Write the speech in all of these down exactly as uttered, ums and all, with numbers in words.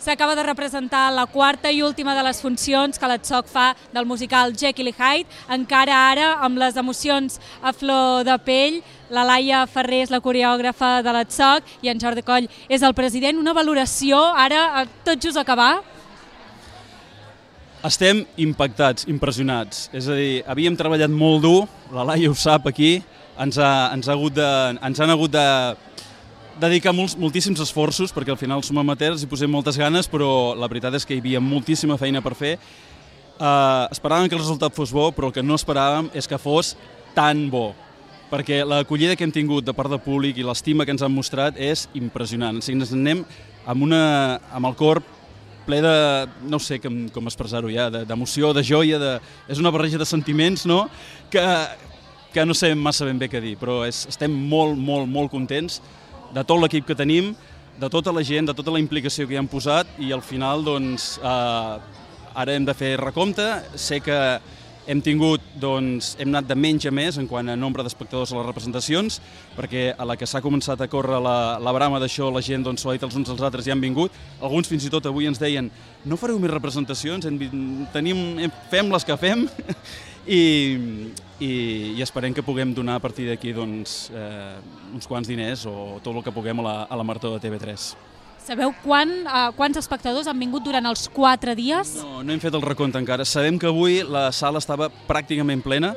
S'acaba de representar la quarta i última de les funcions que l'Atsoc fa del musical Jekyll i Hyde. Encara ara, amb les emocions a flor de pell, la Laia Ferrer és la coreògrafa de l'Atsoc i en Jordi Coll és el president. Una valoració, ara, tot just acabar? Estem impactats, impressionats. És a dir, havíem treballat molt dur, la Laia ho sap aquí, ens, ha, ens, ha hagut de, ens han hagut de dedicar molts, moltíssims esforços, perquè al final som amateurs i posem moltes ganes, però la veritat és que hi havia moltíssima feina per fer. Uh, esperàvem que el resultat fos bo, però el que no esperàvem és que fos tan bo, perquè l'acollida que hem tingut de part del públic i l'estima que ens han mostrat és impressionant. O sigui, ens anem amb, una, amb el cor ple de, no sé com, com expressar-ho ja, d'emoció, de, de joia, de, és una barreja de sentiments, no?, que, que no sé massa ben bé què dir, però és, estem molt, molt, molt contents de tot l'equip que tenim, de tota la gent, de tota la implicació que hi han posat i al final, doncs, eh, ara hem de fer recompte. Sé que hem tingut, doncs, hem anat de menys a més en quant a nombre d'espectadors a les representacions, perquè a la que s'ha començat a córrer la, la brama d'això, la gent doncs, s'ho ha dit els uns als altres i han vingut. Alguns fins i tot avui ens deien no fareu més representacions, tenim, fem les que fem i, i, i esperem que puguem donar a partir d'aquí doncs, eh, uns quants diners o tot el que puguem a la, a la Marató de T V tres. Sabeu quan, uh, quants espectadors han vingut durant els quatre dies? No, no hem fet el recompte encara. Sabem que avui la sala estava pràcticament plena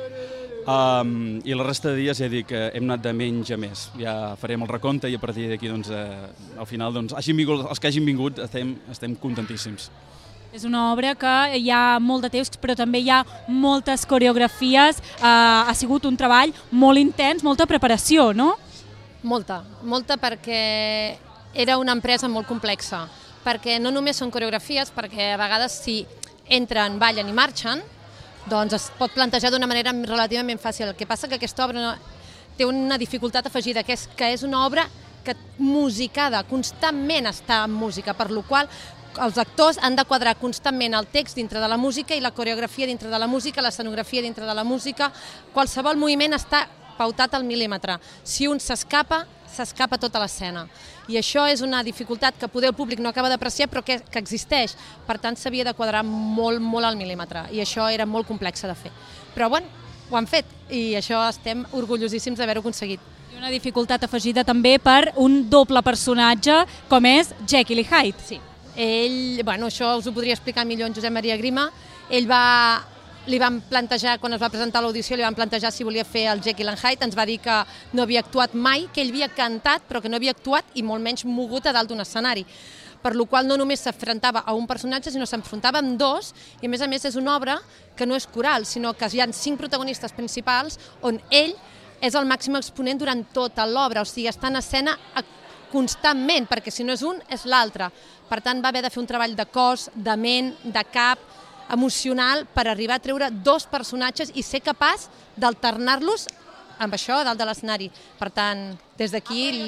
um, i la resta de dies ja dic que hem anat de menys a més. Ja farem el recompte i a partir d'aquí doncs, eh, al final doncs, hagin vingut, els que hagin vingut estem, estem contentíssims. És una obra que hi ha molt de temps, però també hi ha moltes coreografies. Uh, ha sigut un treball molt intens, molta preparació, no? Molta, molta perquè era una empresa molt complexa, perquè no només són coreografies, perquè a vegades si entren, ballen i marxen, doncs es pot plantejar d'una manera relativament fàcil. El que passa que aquesta obra té una dificultat afegida, que és que és una obra que musicada, constantment està en música, per la qual els actors han de quadrar constantment el text dintre de la música i la coreografia dintre de la música, l'escenografia dintre de la música. Qualsevol moviment està pautat al mil·límetre. Si un s'escapa, s'escapa tota l'escena. I això és una dificultat que poder el públic no acaba d'apreciar, però que, que existeix. Per tant, s'havia de quadrar molt, molt al mil·límetre. I això era molt complex de fer. Però, bueno, ho han fet. I això estem orgullosíssims d'haver-ho aconseguit. I una dificultat afegida també per un doble personatge, com és Jekyll i Hyde. Sí. Ell, bueno, això us ho podria explicar millor en Josep Maria Grima. Ell va... Li van plantejar, quan es va presentar a l'audició, li van plantejar si volia fer el Jekyll and Hyde, ens va dir que no havia actuat mai, que ell havia cantat però que no havia actuat i molt menys mogut a dalt d'un escenari. Per la qual no només s'enfrontava a un personatge, sinó s'enfrontava amb dos, i a més a més és una obra que no és coral, sinó que hi ha cinc protagonistes principals on ell és el màxim exponent durant tota l'obra, o sigui, està en escena constantment, perquè si no és un, és l'altre. Per tant, va haver de fer un treball de cos, de ment, de cap, emocional, per arribar a treure dos personatges i ser capaç d'alternar-los amb això dalt de l'escenari. Per tant, des d'aquí,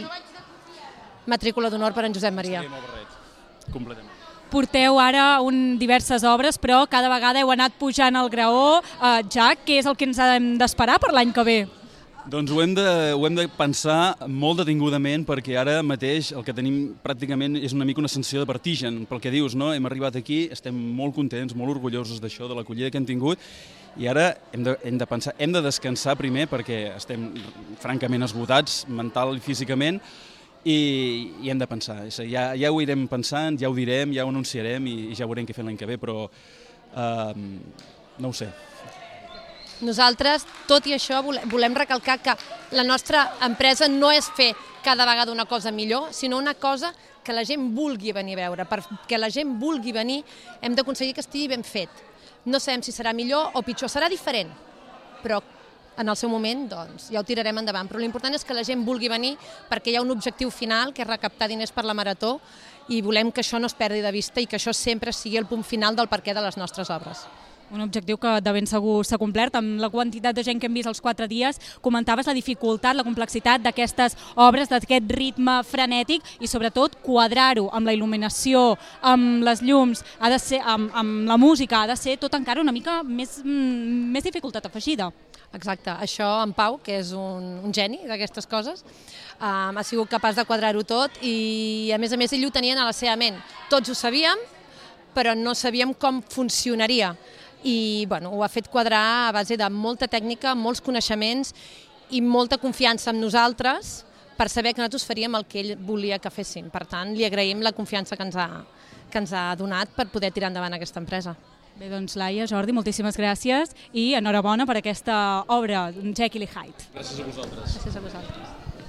matrícula d'honor per en Josep Maria. Sí, molt barret. Completament. Porteu ara un, diverses obres, però cada vegada heu anat pujant al graó. Uh, Jack, què és el que ens hem d'esperar per l'any que ve? Doncs ho hem, de, ho hem de pensar molt detingudament, perquè ara mateix el que tenim pràcticament és una mica una sensació de vertigen, pel que dius, no? Hem arribat aquí, estem molt contents, molt orgullosos d'això, de l'acollida que hem tingut, i ara hem de, hem de pensar, hem de descansar primer perquè estem francament esgotats mental i físicament, i, i hem de pensar. Ja, ja ho irem pensant, ja ho direm, ja ho anunciarem i, i ja veurem què fem l'any que ve, però eh, no ho sé. Nosaltres, tot i això, volem recalcar que la nostra empresa no és fer cada vegada una cosa millor, sinó una cosa que la gent vulgui venir a veure. Perquè la gent vulgui venir hem d'aconseguir que estigui ben fet. No sabem si serà millor o pitjor, serà diferent, però en el seu moment doncs, ja ho tirarem endavant. Però l'important és que la gent vulgui venir perquè hi ha un objectiu final, que és recaptar diners per la Marató, i volem que això no es perdi de vista i que això sempre sigui el punt final del perquè de les nostres obres. Un objectiu que de ben segur s'ha complert amb la quantitat de gent que hem vist els quatre dies. Comentaves la dificultat, la complexitat d'aquestes obres, d'aquest ritme frenètic i sobretot quadrar-ho amb la il·luminació, amb les llums, ha de ser, amb, amb la música, ha de ser tot encara una mica més, més dificultat afegida. Exacte, això en Pau, que és un, un geni d'aquestes coses, um, ha sigut capaç de quadrar-ho tot i a més a més ell ho tenien a la seva ment. Tots ho sabíem, però no sabíem com funcionaria i bueno, ho ha fet quadrar a base de molta tècnica, molts coneixements i molta confiança en nosaltres per saber que nosaltres faríem el que ell volia que féssim. Per tant, li agraïm la confiança que ens ha, que ens ha donat per poder tirar endavant aquesta empresa. Bé, doncs Laia, Jordi, moltíssimes gràcies i enhorabona per aquesta obra, Jekyll i Hyde. Gràcies a vosaltres. Gràcies a vosaltres.